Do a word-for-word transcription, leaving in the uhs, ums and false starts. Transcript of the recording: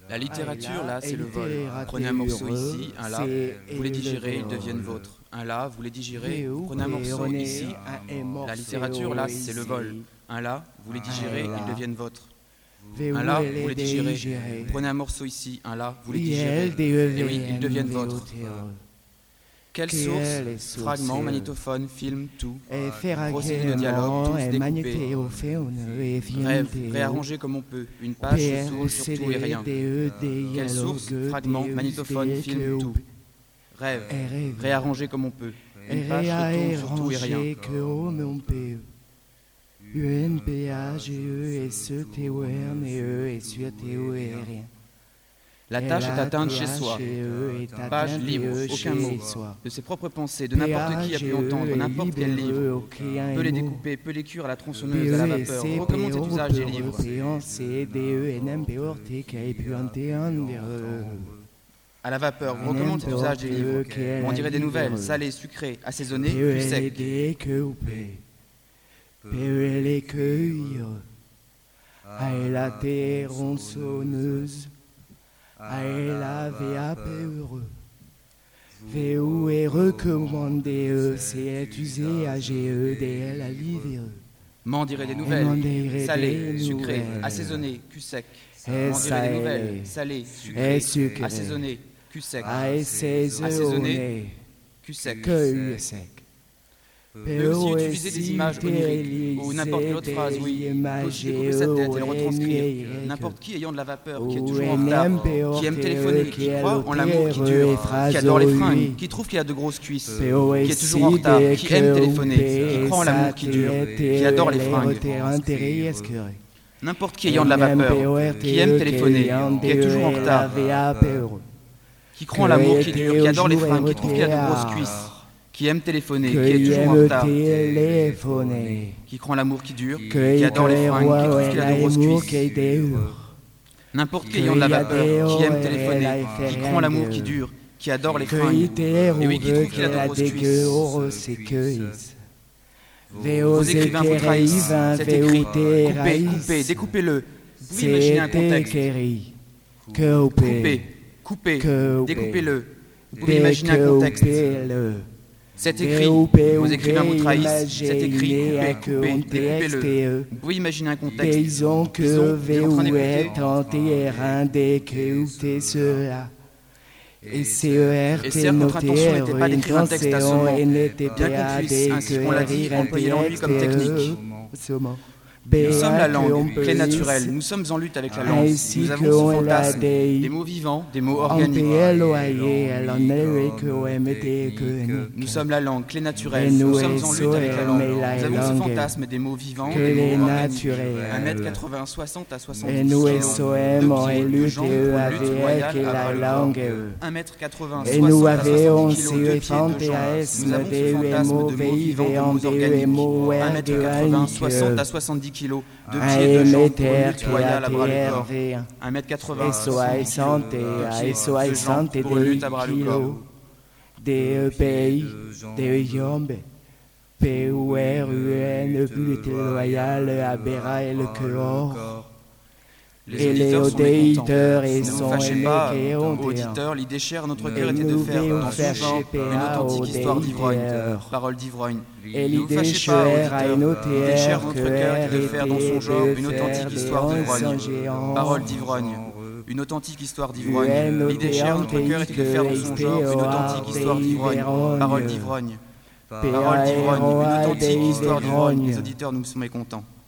La littérature, là, c'est et le vol. littérature, Prenez un morceau ici, un là, c'est vous les le digérez, ils vol. deviennent vôtres. Un là, vous les digérez, Veu, prenez un morceau prenez ici. un morceau La littérature, là, c'est le ici. vol. Un là, vous les digérez, là. ils deviennent vôtres. Veu, Un là, les vous les digérez. digérez. Prenez un morceau ici, un là, vous les Et digérez. elles Et oui, ils deviennent deviennent vôtres. Quelle Quelle source source Fragments, magnétophone, film, tout. Et faire Procédé de dialogue, tous découpés. découpés. Rêve, réarrangé comme on peut. Une page se tourne sur tout et rien. Quelle source Fragments, magnétophone, film, tout. Rêve, réarrangé comme on peut. Une page se tourne sur tout et rien. comme on peut. U N P A G E S E T O R N E S U T O R rien. La tâche est atteinte chez soi. Page libre, aucun mot. De ses propres pensées, de n'importe qui a pu entendre, n'importe quel livre. Peut les découper, peut les cuire à la tronçonneuse, à la vapeur. Recommande cet usage des livres. À la vapeur, vous recommande cet usage des livres. On dirait des nouvelles, salées, sucrées, assaisonnées, puis secs. les cueillir, à la tronçonneuse, à la vapeur. V O est recommandé, c'est usé à G E D L à l'hiver. M'en dirait des nouvelles, salées, sucrées, assaisonnées, cul sec. M'en dirait des nouvelles, salées, sucrées, assaisonnées, cul sec. Assaisonnées, cul sec. Cueil sec. Mais aussi utiliser des images oniriques ou n'importe quelle autre phrase, oui. Peut aussi découper sa tête et le retranscrire. N'importe qui ayant de la vapeur, qui est toujours en retard, qui aime téléphoner, qui croit en l'amour qui dure, qui adore les fringues, qui trouve qu'il a de grosses cuisses, qui est toujours en retard, qui aime téléphoner, qui croit en l'amour qui dure, qui adore les fringues. N'importe qui ayant de la vapeur, qui aime téléphoner, qui est toujours en retard, qui croit en l'amour qui dure, qui adore les fringues, qui trouve qu'il a de grosses cuisses, qui aime téléphoner, qui est toujours en retard, qui croit en l'amour qui dure, qui adore les fringues, qui trouve qu'il a de grosses cuisses. N'importe qui ayant de la vapeur, qui aime téléphoner, qui croit en l'amour qui dure, qui adore les fringues, et oui, qui trouve qu'il a de grosses cuisses. Vos écrivains vous trahissent, c'est écrit, coupez, coupez, découpez-le. Vous pouvez imaginer un contexte. Coupez, coupez, découpez-le. Vous pouvez imaginer un contexte. C'est écrit, vos écrivains vous trahissent, c'est écrit, coupez, coupez, découpez-le. Vous pouvez imaginer un contexte. Disons que V O est en terrain d'écouter cela. Et C E R T noté n'était pas d'écrire un texte à ce et n'était bien compris, ainsi qu'on l'a dit, employé l'ennui comme technique. Nous sommes la langue, clé naturelle, nous sommes en lutte avec la langue, nous avons ce fantasme, des mots vivants, des mots organiques. Nous sommes la langue, clé naturelle, nous sommes en lutte avec la langue, nous avons ce fantasme, des mots vivants, des mots organiques. un mètre quatre-vingts, soixante à soixante-dix kilos, deux pieds, deux jambes, pour lutte royale à vol. un mètre quatre-vingts, soixante à soixante-dix kilos, deux pieds, deux jambes, nous avons ce fantasme de mots vivants, de mots organiques. un mètre quatre-vingts, soixante à soixante-dix kilos, deux pieds, deux jambes, pour lutte royale à bras le corps. un mètre quatre-vingts, soixante kilos, pour lutte à bras le corps. Des pays, des jambes, P O R U N, lutte royale à bras le corps. Les auditeurs et ne vous fâchez pas, auditeurs, l'idée chère à notre cœur était de faire dans ce genre une authentique histoire d'ivrogne, parole d'ivrogne. Ne vous fâchez pas, auditeurs, l'idée chère à notre cœur était de faire dans son genre une authentique histoire d'ivrogne, parole d'ivrogne. Une authentique histoire d'ivrogne. L'idée chère à notre cœur était de faire dans son genre une authentique histoire d'ivrogne, parole d'ivrogne. Parole d'ivrogne, une authentique histoire d'ivrogne. Les auditeurs, nous sommes mécontents.